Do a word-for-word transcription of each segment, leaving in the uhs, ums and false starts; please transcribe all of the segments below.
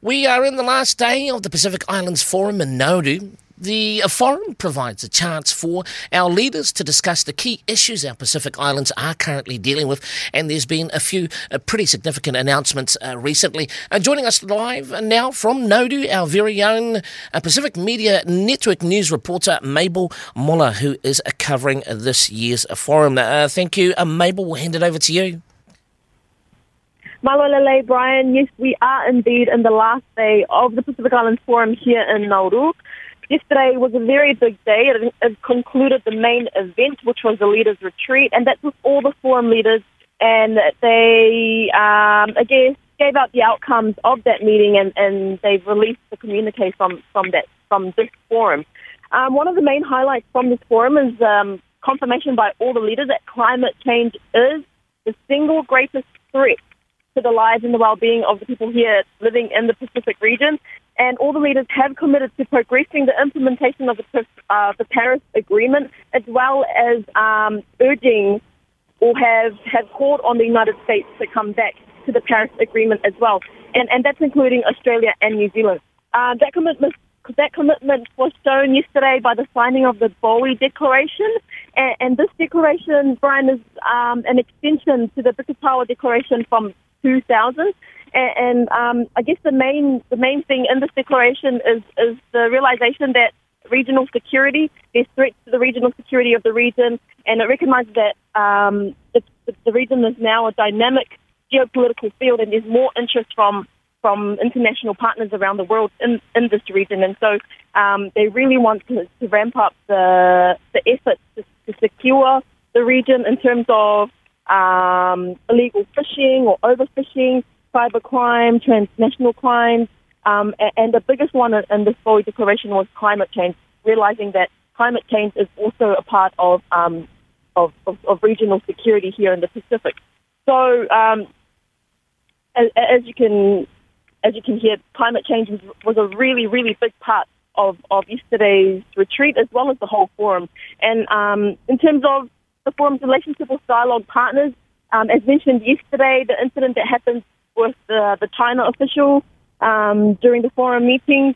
We are in the last day of the Pacific Islands Forum in Nauru. The forum provides a chance for our leaders to discuss the key issues our Pacific Islands are currently dealing with, and there's been a few uh, pretty significant announcements uh, recently. Uh, joining us live now from Nauru, our very own uh, Pacific Media Network news reporter, Mabel Mola, who is uh, covering uh, this year's uh, forum. Uh, thank you, uh, Mabel. We'll hand it over to you. Malolele, Brian. Yes, we are indeed in the last day of the Pacific Islands Forum here in Nauru. Yesterday was a very big day. It, it concluded the main event, which was the leaders' retreat, and that's with all the forum leaders. And they, um, I guess, gave out the outcomes of that meeting, and, and they've released the communique from from that from this forum. Um, one of the main highlights from this forum is um, confirmation by all the leaders that climate change is the single greatest threat to the lives and the well-being of the people here living in the Pacific region. And all the leaders have committed to progressing the implementation of the, uh, the Paris Agreement, as well as um, urging or have, have called on the United States to come back to the Paris Agreement as well. And, and that's including Australia and New Zealand. Uh, that commitment that commitment was shown yesterday by the signing of the Bowie Declaration. And, and this declaration, Brian, is um, an extension to the Pukekohe Declaration from two thousand. And um, I guess the main the main thing in this declaration is, is the realization that regional security, there's threats to the regional security of the region, and it recognizes that um, it's, the region is now a dynamic geopolitical field, and there's more interest from from international partners around the world in, in this region. And so um, they really want to, to ramp up the the efforts to, to secure the region in terms of um, illegal fishing or overfishing, cybercrime, transnational crime, um, and, and the biggest one in this Bowie Declaration was climate change, realizing that climate change is also a part of um, of, of, of regional security here in the Pacific. So, um, as, as you can as you can hear, climate change was, was a really, really big part of, of yesterday's retreat, as well as the whole forum. And um, in terms of the forum's relationship with dialogue partners, um, as mentioned yesterday, the incident that happened with the, the China official um, during the forum meeting.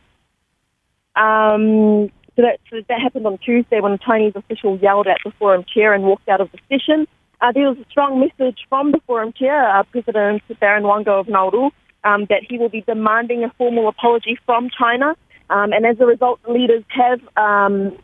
Um, so, that, so that happened on Tuesday when a Chinese official yelled at the forum chair and walked out of the session. Uh, there was a strong message from the forum chair, uh, President Baron Wango of Nauru, um, that he will be demanding a formal apology from China. Um, and as a result, the leaders have um,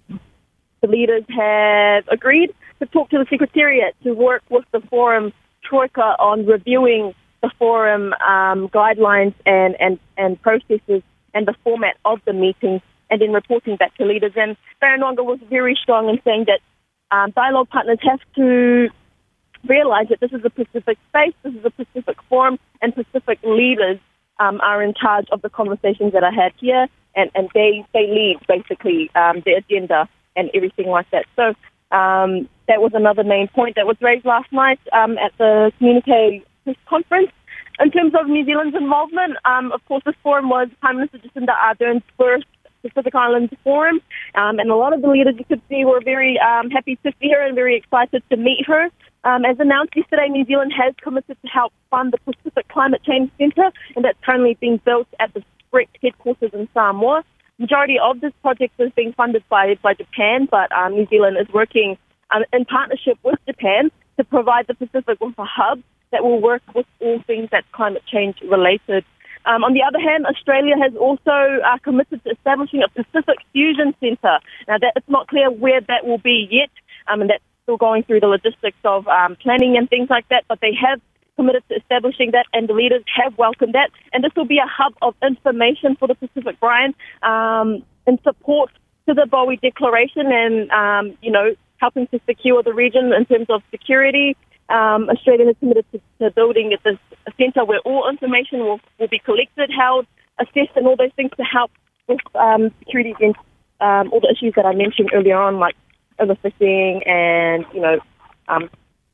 the leaders have agreed to talk to the Secretariat to work with the forum troika on reviewing the forum um, guidelines and, and, and processes and the format of the meeting, and then reporting back to leaders. And Baron Wanga was very strong in saying that um, dialogue partners have to realize that this is a Pacific space, this is a Pacific forum, and Pacific leaders um, are in charge of the conversations that are had here, and, and they, they lead, basically, um, the agenda and everything like that. So um, that was another main point that was raised last night um, at the communique press conference. In terms of New Zealand's involvement, um, of course, this forum was Prime Minister Jacinda Ardern's first Pacific Islands forum, um, and a lot of the leaders you could see were very um, happy to see her and very excited to meet her. Um, as announced yesterday, New Zealand has committed to help fund the Pacific Climate Change Centre, and that's currently being built at the SPREC headquarters in Samoa. Majority of this project is being funded by, by Japan, but um, New Zealand is working um, in partnership with Japan to provide the Pacific with a hub that will work with all things that's climate change related. Um, on the other hand, Australia has also uh, committed to establishing a Pacific Fusion Centre. Now, that, it's not clear where that will be yet, um, and that's still going through the logistics of um, planning and things like that, but they have committed to establishing that, and the leaders have welcomed that. And this will be a hub of information for the Pacific, Brian, um, in support to the Bowie Declaration and, um, you know, helping to secure the region in terms of security. Um, Australia has committed to, to building this centre where all information will, will be collected, held, assessed, and all those things to help with um, security against um, all the issues that I mentioned earlier on, like overfishing and, you know, um,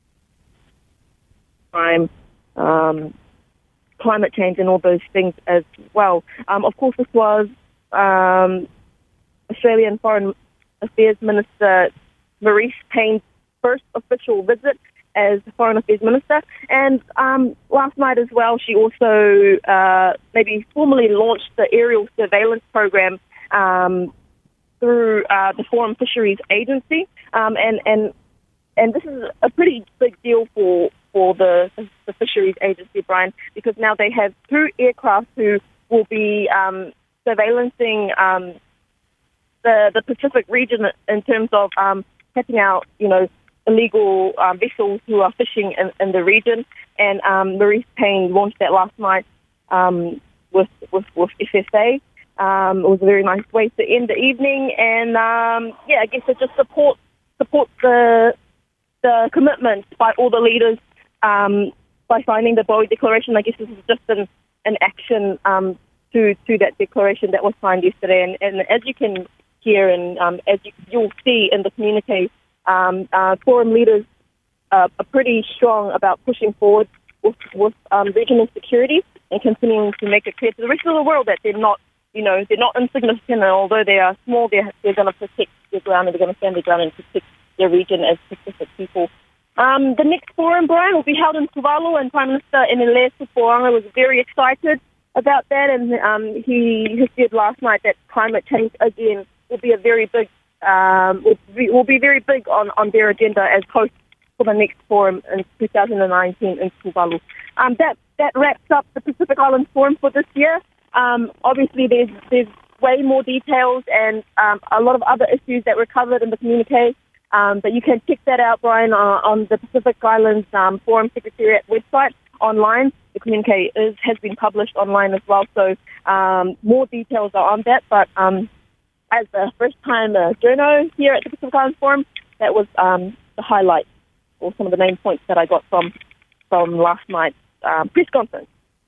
crime, um, climate change, and all those things as well. Um, of course, this was um, Australian Foreign Affairs Minister Maurice Payne's first official visit as Foreign Affairs Minister. And um, last night as well, she also uh, maybe formally launched the aerial surveillance program um, through uh, the Forum Fisheries Agency. Um, and, and and this is a pretty big deal for, for the, the Fisheries Agency, Brian, because now they have two aircraft who will be um, surveillancing um, the, the Pacific region in terms of um, cutting out, you know, illegal um, vessels who are fishing in, in the region. And um, Maurice Payne launched that last night um, with, with, with F S A. Um, it was a very nice way to end the evening. And, um, yeah, I guess it just supports support the the commitment by all the leaders um, by signing the Bowie Declaration. I guess this is just an, an action um, to, to that declaration that was signed yesterday. And, and as you can hear and um, as you, you'll see in the communique, Um, uh, forum leaders uh, are pretty strong about pushing forward with, with um, regional security and continuing to make it clear to the rest of the world that they're not, you know, they're not insignificant. And although they are small, they're, they're going to protect their ground and they're going to stand their ground and protect their region as Pacific people. Um, the next forum, Brian, will be held in Tuvalu, and Prime Minister Enele Sopoaga was very excited about that, and um, he, he said last night that climate change again will be a very big Um, will, be, will be very big on, on their agenda as host for the next forum in two thousand nineteen in Tuvalu. Um, that that wraps up the Pacific Islands Forum for this year. Um, obviously, there's there's way more details and um, a lot of other issues that were covered in the communique. Um, but you can check that out, Brian, uh, on the Pacific Islands um, Forum Secretariat website online. The communique is has been published online as well, so um, more details are on that. But um, as the first-time uh, journo here at the Pacific Islands Forum, that was um, the highlight, or some of the main points that I got from from last night's um, press conference.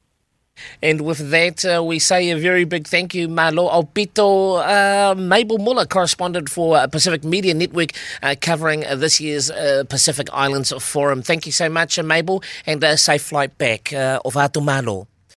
And with that, uh, we say a very big thank you, Malo Aupito, uh, Mabel Muller, correspondent for uh, Pacific Media Network, uh, covering uh, this year's uh, Pacific Islands Forum. Thank you so much, uh, Mabel, and a uh, safe flight back. Uh, Ovatu Malo.